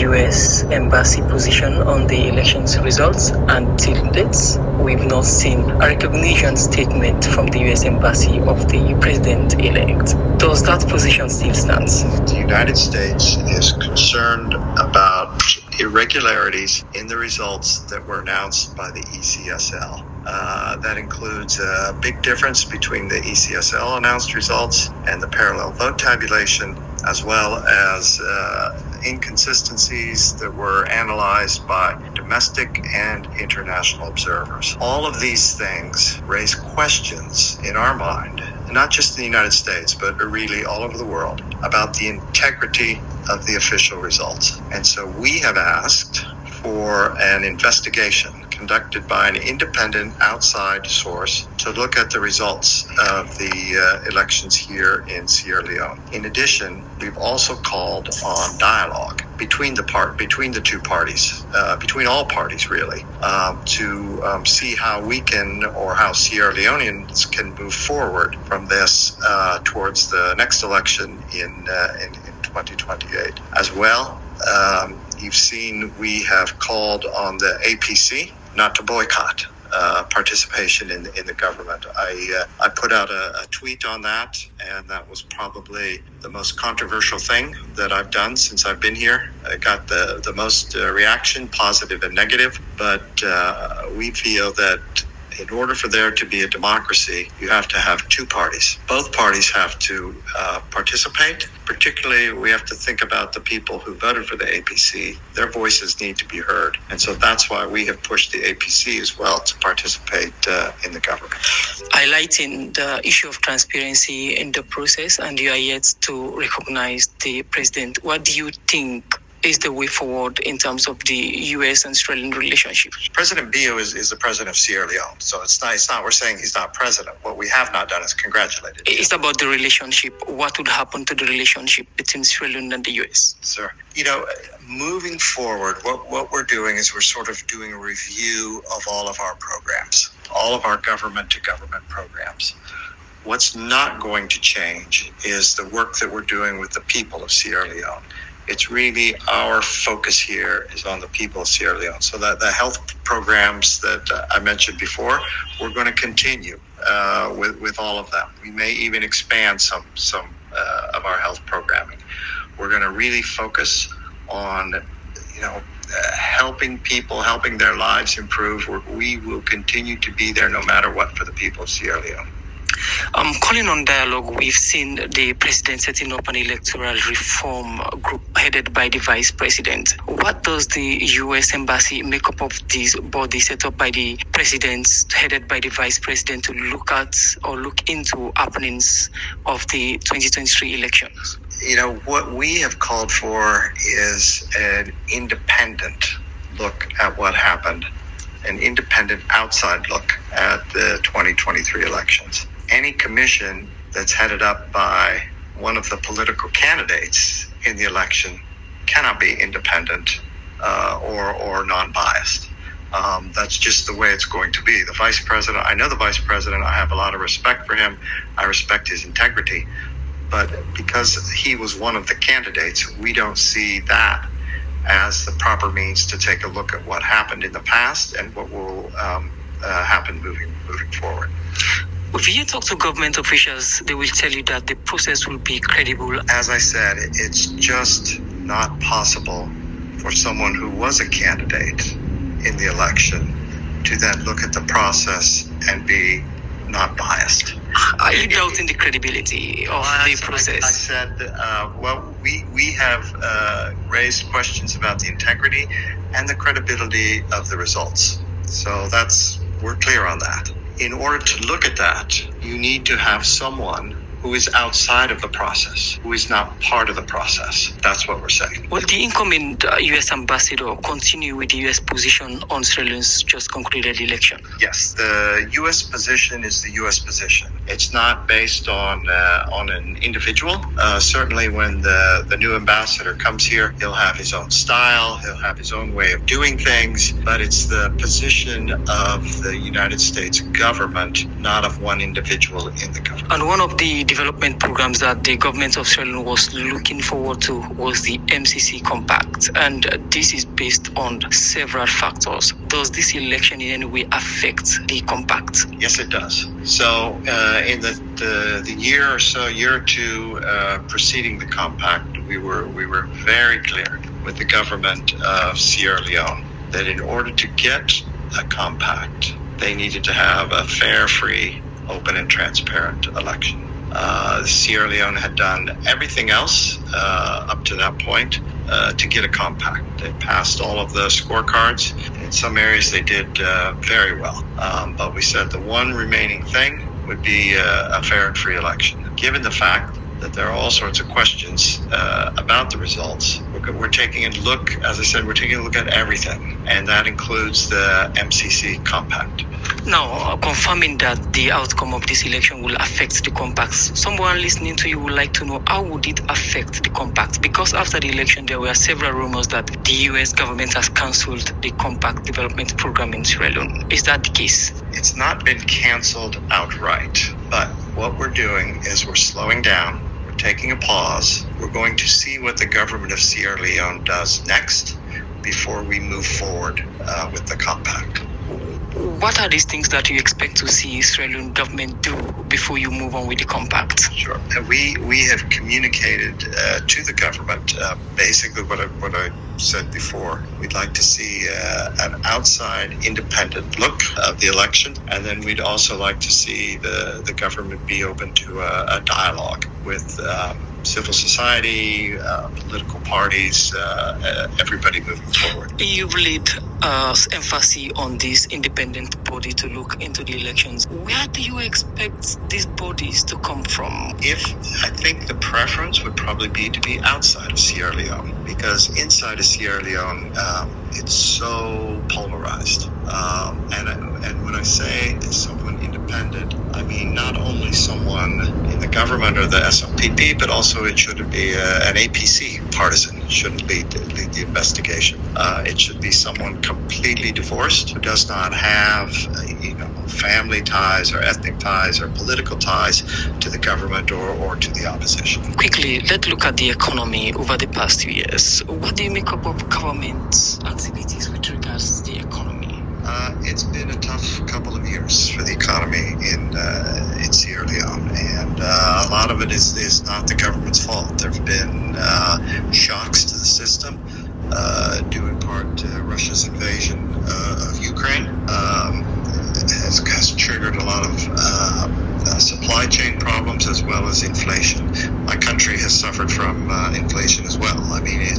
U.S. Embassy position on the elections results, and till date, we've not seen a recognition statement from the U.S. Embassy of the president-elect. Does that position still stand? The United States is concerned about irregularities in the results that were announced by the ECSL. That includes a big difference between the ECSL announced results and the parallel vote tabulation, as well as inconsistencies that were analyzed by domestic and international observers. All of these things raise questions in our mind, not just in the United States, but really all over the world, about the integrity of the official results. And so we have asked for an investigation conducted by an independent outside source to look at the results of the elections here in Sierra Leone. In addition, we've also called on dialogue between the two parties, between all parties really, to see how we can, or how Sierra Leoneans can move forward from this towards the next election in 2028. As well, you've seen we have called on the APC not to boycott participation in the government. I put out a tweet on that, and that was probably the most controversial thing that I've done since I've been here. I got the most reaction, positive and negative, but we feel that in order for there to be a democracy, you have to have two parties. Both parties have to participate. Particularly, we have to think about the people who voted for the APC. Their voices need to be heard. And so that's why we have pushed the APC as well to participate in the government. Highlighting the issue of transparency in the process, and you are yet to recognize the president. What do you think is the way forward in terms of the U.S. and Australian relationship? President Bio is the president of Sierra Leone, so it's not we're saying he's not president. What we have not done is congratulated him. It's about the relationship. What would happen to the relationship between Sierra Leone and the U.S.? Sir, moving forward, what we're doing is we're sort of doing a review of all of our programs, all of our government-to-government programs. What's not going to change is the work that we're doing with the people of Sierra Leone. It's really our focus here is on the people of Sierra Leone. So that the health programs that I mentioned before, we're going to continue with all of them. We may even expand some of our health programming. We're going to really focus on, helping people, helping their lives improve. We will continue to be there no matter what for the people of Sierra Leone. Calling on dialogue, we've seen the president setting up an electoral reform group headed by the vice president. What does the U.S. Embassy make up of this body set up by the president, headed by the vice president, to look at or look into happenings of the 2023 elections? What we have called for is an independent look at what happened, an independent outside look at the 2023 elections. Any commission that's headed up by one of the political candidates in the election cannot be independent or non-biased. That's just the way it's going to be. The vice president, I know the vice president, I have a lot of respect for him. I respect his integrity. But because he was one of the candidates, we don't see that as the proper means to take a look at what happened in the past and what will happen moving forward. If you talk to government officials, they will tell you that the process will be credible. As I said, it's just not possible for someone who was a candidate in the election to then look at the process and be not biased. Are you doubting the credibility of the process? I said, we have raised questions about the integrity and the credibility of the results. So we're clear on that. In order to look at that, you need to have someone who is outside of the process, who is not part of the process. That's what we're saying. Will the incoming U.S. ambassador continue with the U.S. position on Sierra Leone's just concluded election? Yes, the U.S. position is the U.S. position. It's not based on an individual. Certainly when the new ambassador comes here, he'll have his own style, he'll have his own way of doing things, but it's the position of the United States government, not of one individual in the government. And one of the development programs that the government of Sierra Leone was looking forward to was the MCC Compact, and this is based on several factors. Does this election in any way affect the compact? Yes, it does. So in the year or two preceding the compact, we were very clear with the government of Sierra Leone that in order to get a compact, they needed to have a fair, free, open and transparent election. Sierra Leone had done everything else up to that point to get a compact. They passed all of the scorecards. In some areas they did very well. But we said the one remaining thing would be a fair and free election. Given the fact that there are all sorts of questions about the results, we're taking a look, as I said, we're taking a look at everything, and that includes the MCC Compact. Now, confirming that the outcome of this election will affect the compacts, someone listening to you would like to know how would it affect the compact? Because after the election, there were several rumors that the U.S. government has cancelled the compact development program in Sierra Leone. Is that the case? It's not been cancelled outright, but what we're doing is we're slowing down. We're taking a pause. We're going to see what the government of Sierra Leone does next before we move forward with the compact. What are these things that you expect to see Sierra Leone government do before you move on with the compact? Sure. We have communicated to the government basically what I said before. We'd like to see an outside independent look of the election, and then we'd also like to see the government be open to a dialogue with civil society, political parties, everybody moving forward. You've laid emphasis on this independent body to look into the elections. Where do you expect these bodies to come from? I think the preference would probably be to be outside of Sierra Leone, because inside of Sierra Leone, it's so polarized. And when I say someone independent, I mean not only someone in the government or the SLPP, but also it shouldn't be an APC partisan. It shouldn't lead the investigation. It should be someone completely divorced who does not have family ties or ethnic ties or political ties to the government or to the opposition. Quickly, let's look at the economy over the past 2 years. What do you make up of government activities with regards to the economy? It's been a tough couple of years for the economy in Sierra Leone, and a lot of it is not the government's fault. There have been shocks to the system, due in part to Russia's invasion of Ukraine. Has triggered a lot of supply chain problems as well as inflation. My country has suffered from inflation as well. I mean,